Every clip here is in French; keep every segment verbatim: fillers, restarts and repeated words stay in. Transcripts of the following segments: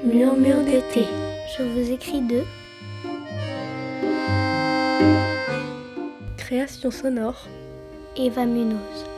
Murmure d'été. Je vous écris de Création sonore Eva Munoz.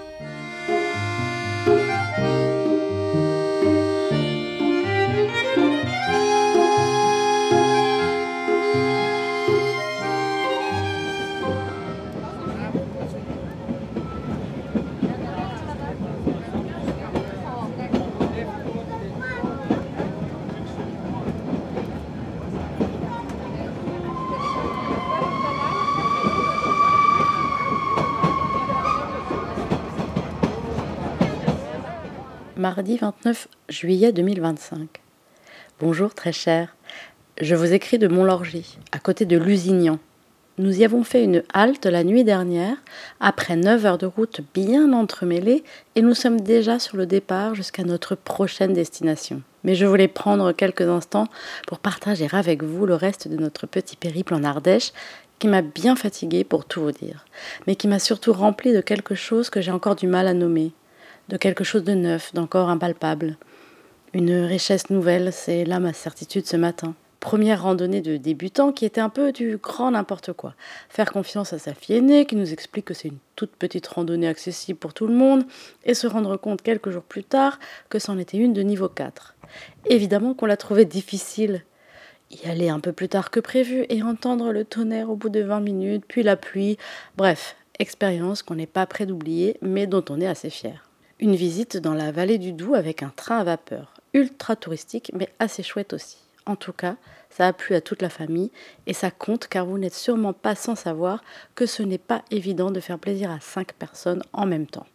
Mardi vingt-neuf juillet deux mille vingt-cinq. Bonjour très cher, je vous écris de Montlorgy, à côté de Lusignan. Nous y avons fait une halte la nuit dernière, après neuf heures de route bien entremêlées, et nous sommes déjà sur le départ jusqu'à notre prochaine destination. Mais je voulais prendre quelques instants pour partager avec vous le reste de notre petit périple en Ardèche, qui m'a bien fatiguée pour tout vous dire, mais qui m'a surtout rempli de quelque chose que j'ai encore du mal à nommer. De quelque chose de neuf, d'encore impalpable. Une richesse nouvelle, c'est là ma certitude ce matin. Première randonnée de débutant qui était un peu du grand n'importe quoi. Faire confiance à sa fille aînée qui nous explique que c'est une toute petite randonnée accessible pour tout le monde et se rendre compte quelques jours plus tard que c'en était une de niveau quatre. Évidemment qu'on l'a trouvée difficile. Y aller un peu plus tard que prévu et entendre le tonnerre au bout de vingt minutes, puis la pluie. Bref, expérience qu'on n'est pas prêt d'oublier mais dont on est assez fier. Une visite dans la vallée du Doubs avec un train à vapeur, ultra touristique mais assez chouette aussi. En tout cas, ça a plu à toute la famille et ça compte car vous n'êtes sûrement pas sans savoir que ce n'est pas évident de faire plaisir à cinq personnes en même temps.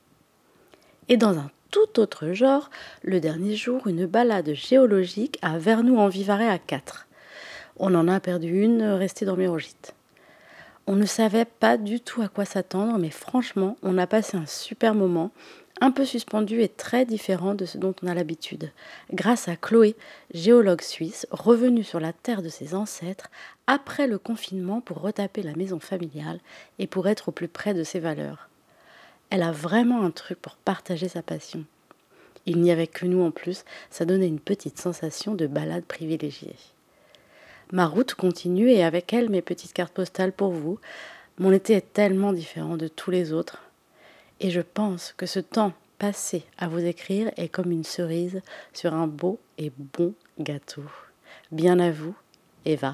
Et dans un tout autre genre, le dernier jour, une balade géologique à Vernoux-en-Vivarais à quatre. On en a perdu une restée dormir au gîte. On ne savait pas du tout à quoi s'attendre, mais franchement, on a passé un super moment, un peu suspendu et très différent de ce dont on a l'habitude, grâce à Chloé, géologue suisse, revenue sur la terre de ses ancêtres après le confinement pour retaper la maison familiale et pour être au plus près de ses valeurs. Elle a vraiment un truc pour partager sa passion. Il n'y avait que nous en plus, ça donnait une petite sensation de balade privilégiée. Ma route continue et avec elle mes petites cartes postales pour vous. Mon été est tellement différent de tous les autres. Et je pense que ce temps passé à vous écrire est comme une cerise sur un beau et bon gâteau. Bien à vous, Eva.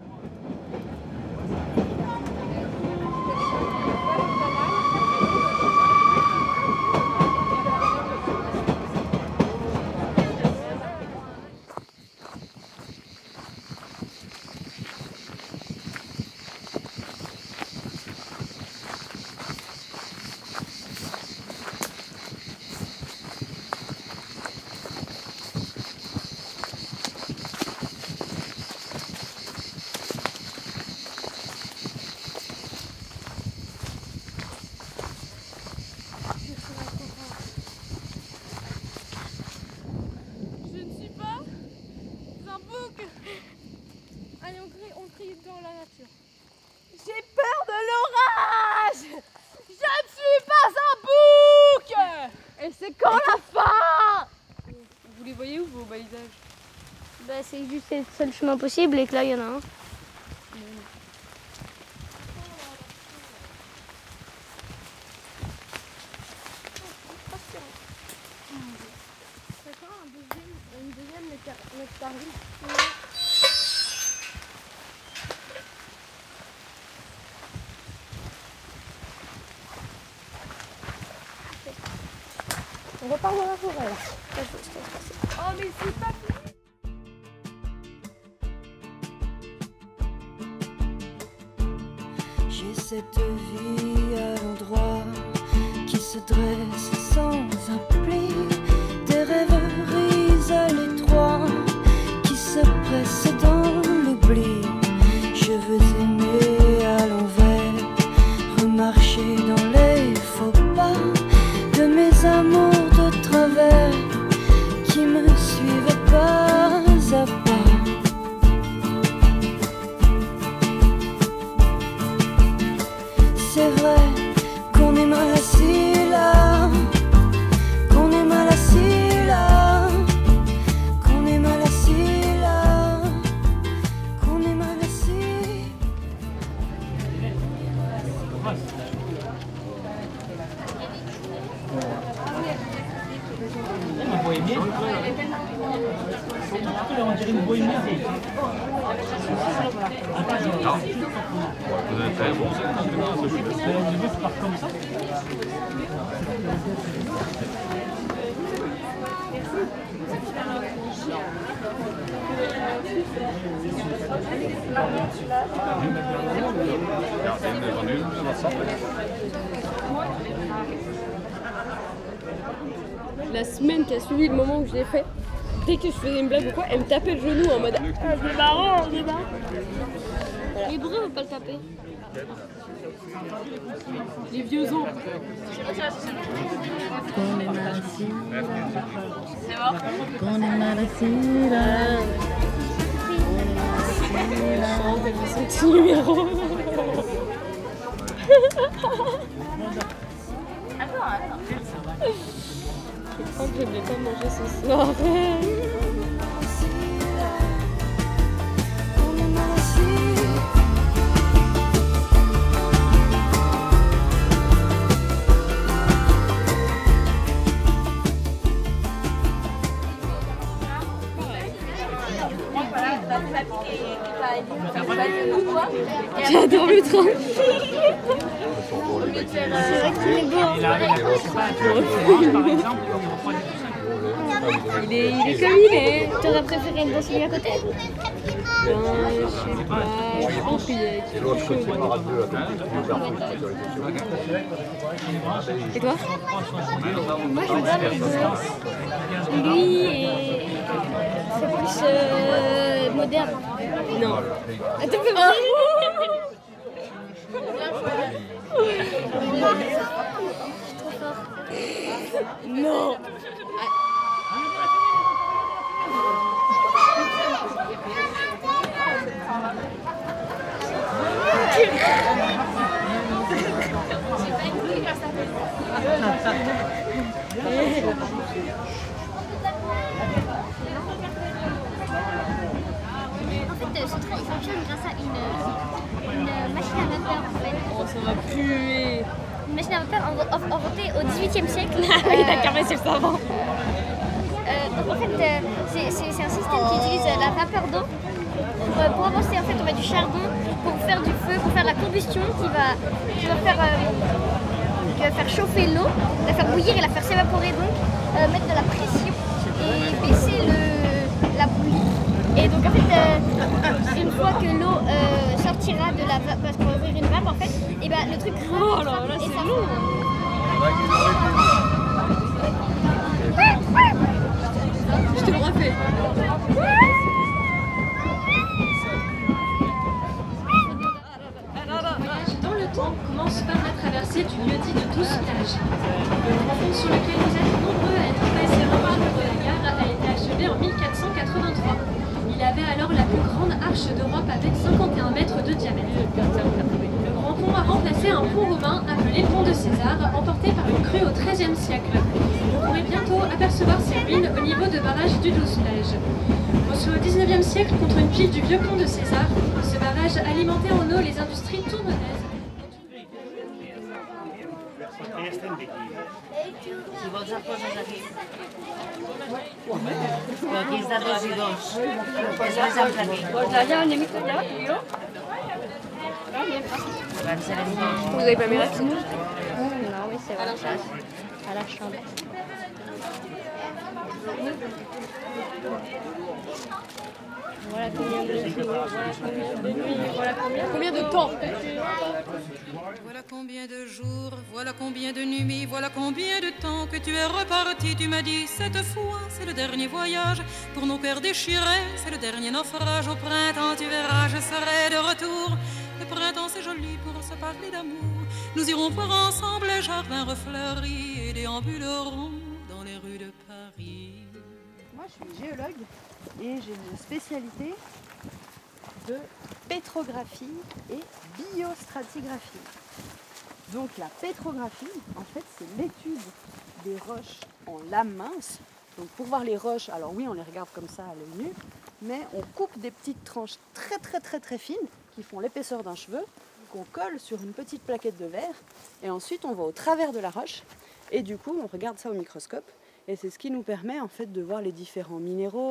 Dans la nature. J'ai peur de l'orage. Je ne suis pas un bouc. Et c'est quand la fin? Vous les voyez où vos balisages? Bah, c'est juste le seul chemin possible et que là il y en a un. Une deuxième nectarine. On repart dans la forêt là. Oh mais c'est pas fini. J'ai cette vie à l'endroit qui se dresse sans un pli, des rêveries à l'étroit qui se pressent dans l'oubli. Je veux aimer à l'envers, remarcher dans les faux pas de mes amours de travers qui me suivent pas à pas. La semaine qui a suivi le moment où je l'ai fait, dès que je faisais une blague ou quoi, elle me tapait le genou en mode ah, c'est marrant, c'est marrant. Les bruits, on peut pas le taper. Les vieux os. Son petit numéro. Je crois que je ne vais pas manger ce soir. J'adore le train. C'est vrai qu'il est beau. Il est, il est comme il est. T'aurais préféré être dans celui à côté? Non, je sais pas. Je pense qu'il est qu'il est chaud. Et toi? Moi je veux bien les deux. Lui et c'est plus euh, moderne. Non. Attends, fais voir. Non. En fait, ce train il fonctionne grâce à une, une machine à vapeur en fait. Oh, ça va puer. Une machine à vapeur inv- inventée au dix-huitième siècle. Il a carré sur le savant. Euh, donc en fait, euh, c'est, c'est, c'est un système qui utilise euh, la vapeur d'eau. Pour, euh, pour avancer, en fait, on met du charbon pour faire du feu, pour faire la combustion qui va, qui va, faire, euh, qui va faire chauffer l'eau, la faire bouillir et la faire s'évaporer, donc euh, mettre de la pression et baisser le, la bouillie. Et donc en fait, euh, une fois que l'eau euh, sortira de la vapeur, parce qu'on va ouvrir une vape en fait, et ben le truc rame, Oh là là, et c'est ça lourd. Je te le refais. Dans le temps commence par la traversée du lieu-dit de Douce-Plage. Le grand pont sur lequel vous êtes nombreux à être passés remarquables de la gare a été achevé en mille quatre cent quatre-vingt-trois. Il avait alors la plus grande arche d'Europe avec cinquante et un mètres de diamètre. Le grand pont a remplacé un pont romain appelé pont de César, emporté par une crue au treizième siècle. Vous pourrez bientôt apercevoir ces ruines au niveau de barrage du Douce-Plage. Construit au dix-neuvième siècle contre une pile du vieux pont de César, ce barrage alimentait en eau les industries tournaises. Si vols el poses aquí. Però aquí és de dos i dos. És més ample aquí. Vols allà, on est mis là, Lio? Abans érem dos. Vous avez pas mis là? Non, oui, c'est vrai. À la chambre. Voilà combien de jours, voilà combien de nuits, voilà combien, Combien de temps? Voilà combien de jours, voilà combien de nuits, voilà combien de temps que tu es reparti. Tu m'as dit cette fois c'est le dernier voyage pour nos cœurs déchirés, c'est le dernier naufrage. Au printemps tu verras, je serai de retour. Le printemps c'est joli pour se parler d'amour. Nous irons voir ensemble les jardins refleuris et déambulerons dans les rues de Paris. Moi, je suis géologue et j'ai une spécialité de pétrographie et biostratigraphie. Donc la pétrographie, en fait, c'est l'étude des roches en lames minces. Donc pour voir les roches, alors oui, on les regarde comme ça à l'œil nu, mais on coupe des petites tranches très très très très fines qui font l'épaisseur d'un cheveu, qu'on colle sur une petite plaquette de verre, et ensuite on va au travers de la roche, et du coup on regarde ça au microscope. Et c'est ce qui nous permet en fait de voir les différents minéraux,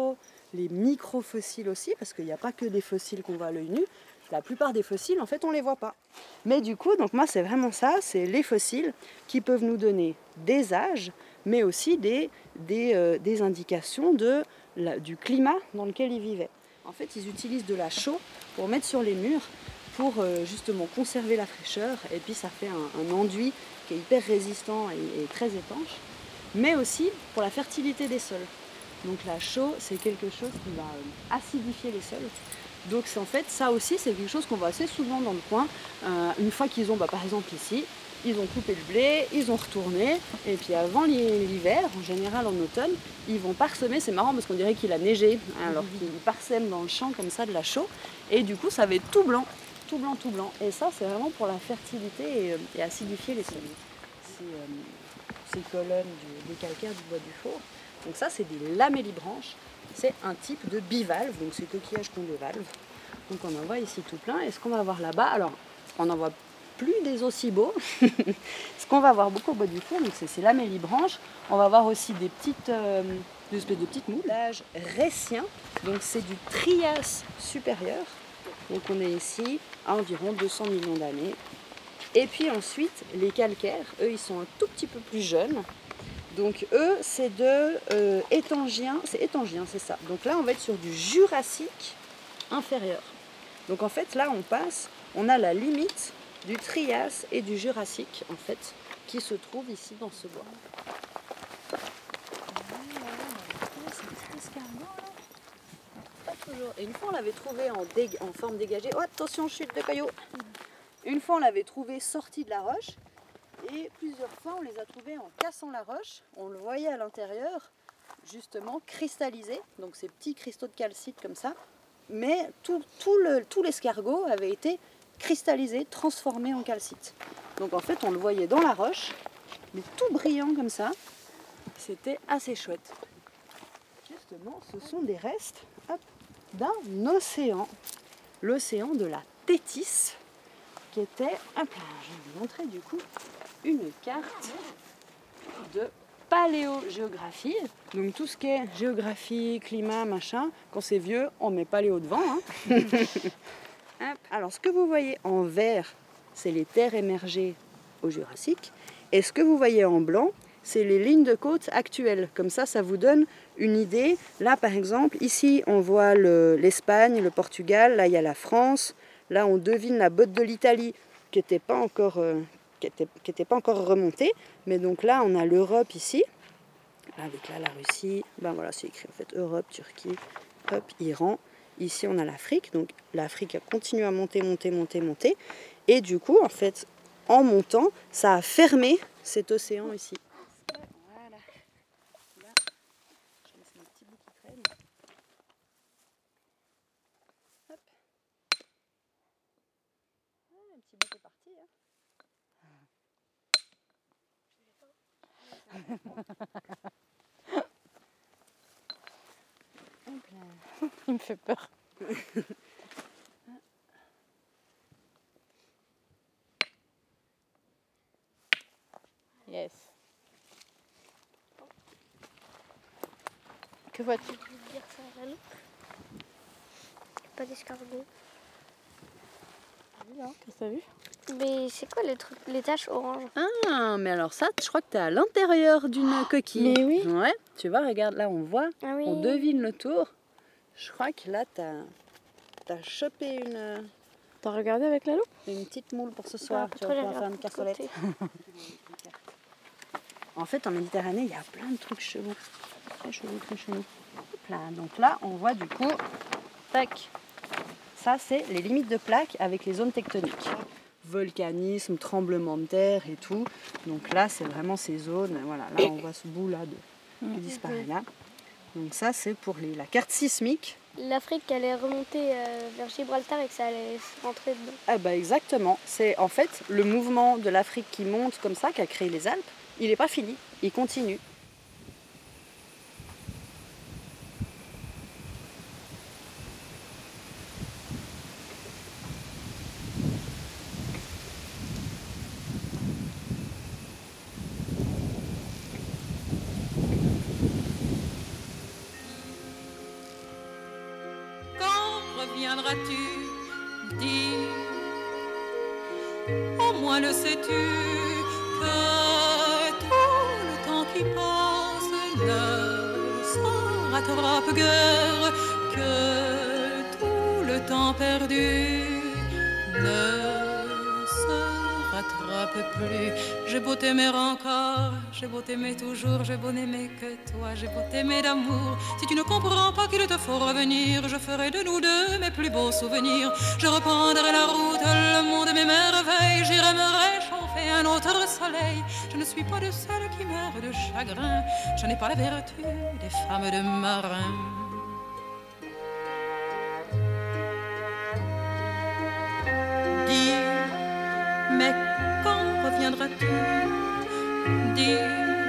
les microfossiles aussi, parce qu'il n'y a pas que des fossiles qu'on voit à l'œil nu. La plupart des fossiles, en fait, on ne les voit pas. Mais du coup, donc moi, c'est vraiment ça, c'est les fossiles qui peuvent nous donner des âges, mais aussi des, des, euh, des indications de, la, du climat dans lequel ils vivaient. En fait, ils utilisent de la chaux pour mettre sur les murs, pour euh, justement conserver la fraîcheur, et puis ça fait un, un enduit qui est hyper résistant et, et très étanche, mais aussi pour la fertilité des sols. Donc la chaux, c'est quelque chose qui va euh, acidifier les sols. Donc c'est en fait, ça aussi, c'est quelque chose qu'on voit assez souvent dans le coin. Euh, une fois qu'ils ont, bah, par exemple ici, ils ont coupé le blé, ils ont retourné, et puis avant l'hiver, en général en automne, ils vont parsemer. C'est marrant parce qu'on dirait qu'il a neigé, hein, alors qu'ils parsèment dans le champ comme ça de la chaux, et du coup ça va être tout blanc, tout blanc, tout blanc. Et ça, c'est vraiment pour la fertilité et, et acidifier les sols. C'est, euh, ces colonnes du, des calcaires du bois du four. Donc ça, c'est des lamellibranches. C'est un type de bivalve, donc c'est coquillages qui ont des valves. Donc on en voit ici tout plein. Et ce qu'on va voir là-bas, alors on n'en voit plus des aussi beaux. Ce qu'on va voir beaucoup au bois du four, donc c'est ces lamellibranches. On va voir aussi des petites, euh, des espèces de petites moules. L'âge récien, donc c'est du Trias supérieur. Donc on est ici à environ deux cents millions d'années. Et puis ensuite, les calcaires, eux, ils sont un tout petit peu plus jeunes. Donc eux, c'est de euh, étangien, c'est étangien, c'est ça. Donc là, on va être sur du Jurassique inférieur. Donc en fait, là, on passe, on a la limite du Trias et du Jurassique, en fait, qui se trouve ici dans ce bois. Pas toujours. Et une fois, on l'avait trouvé en, dég... en forme dégagée. Oh, attention, chute de cailloux. Une fois, on l'avait trouvé sorti de la roche. Et plusieurs fois, on les a trouvés en cassant la roche. On le voyait à l'intérieur, justement, cristallisé. Donc ces petits cristaux de calcite comme ça. Mais tout, tout, le, tout l'escargot avait été cristallisé, transformé en calcite. Donc en fait, on le voyait dans la roche, mais tout brillant comme ça. C'était assez chouette. Justement, ce sont des restes hop, d'un océan. L'océan de la Thétis, qui était... Hop là, je vais vous montrer du coup une carte de paléogéographie. Donc tout ce qui est géographie, climat, machin, quand c'est vieux, on met paléo devant. Hein. Alors ce que vous voyez en vert, c'est les terres émergées au Jurassique. Et ce que vous voyez en blanc, c'est les lignes de côte actuelles. Comme ça, ça vous donne une idée. Là, par exemple, ici, on voit le, l'Espagne, le Portugal. Là, il y a la France. Là, on devine la botte de l'Italie qui n'était pas encore... Euh, qui n'était qui était pas encore remontée, mais donc là on a l'Europe ici, avec là la Russie, ben voilà c'est écrit en fait Europe, Turquie, hop, Iran, ici on a l'Afrique, donc l'Afrique a continué à monter, monter, monter, monter, et du coup en fait en montant, ça a fermé cet océan ici. Voilà, là, je laisse mon petit bout qui traîne. Hop. Ah, un petit bout est parti, hein. Il me fait peur. Yes. Que vois-tu? Je vais dire ça à la loupe. Pas d'escargot. Qu'est-ce que t'as vu? Mais c'est quoi les trucs, les taches oranges? Ah, mais alors ça, je crois que tu es à l'intérieur d'une coquille. Mais oui. Ouais, tu vois, regarde, là on voit, Ah oui. on devine le tour. Je crois que là, tu as chopé une, T'as regardé avec la loupe? une petite moule pour ce soir. Bah, tu vas après, pouvoir j'avais faire une un peu de cassolette. côté. En fait, en Méditerranée, il y a plein de trucs chelous. Très chelous, très chelous. Hop là, donc là, on voit du coup, tac. Ça, c'est les limites de plaques avec les zones tectoniques. Volcanisme, tremblement de terre et tout. Donc là, c'est vraiment ces zones. Voilà, là, on voit ce bout-là de, qui disparaît là. Donc ça, c'est pour les, la carte sismique. L'Afrique allait remonter euh, vers Gibraltar et que ça allait rentrer dedans. Ah bah exactement. C'est en fait le mouvement de l'Afrique qui monte comme ça, qui a créé les Alpes. Il n'est pas fini, il continue. reviendras-tu? Dis, au moins le sais-tu, que tout le temps qui passe ne s'en rattrape guère, que tout le temps perdu ne se rattrape plus. J'ai beau t'aimer encore, j'ai beau t'aimer toujours, j'ai beau n'aimer que toi, j'ai beau t'aimer d'amour. Si tu ne comprends pas qu'il te faut revenir, je ferai de nous deux mes plus beaux souvenirs. Je reprendrai la route, le monde de mes merveilles, j'irai me réchauffer un autre soleil. Je ne suis pas de celles qui meurent de chagrin, je n'ai pas la vertu des femmes de marins. Dis, mais quand reviendras-tu? Dis,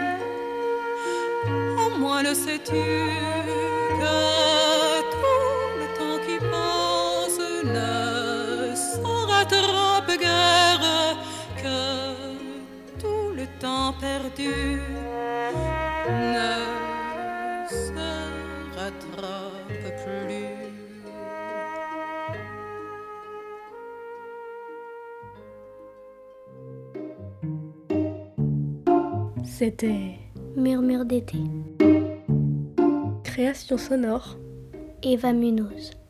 au moins le sais-tu, que tout le temps qui passe ne s'en rattrape guère, que tout le temps perdu ne se rattrape plus. C'était Murmure d'été. Création sonore Eva Munoz.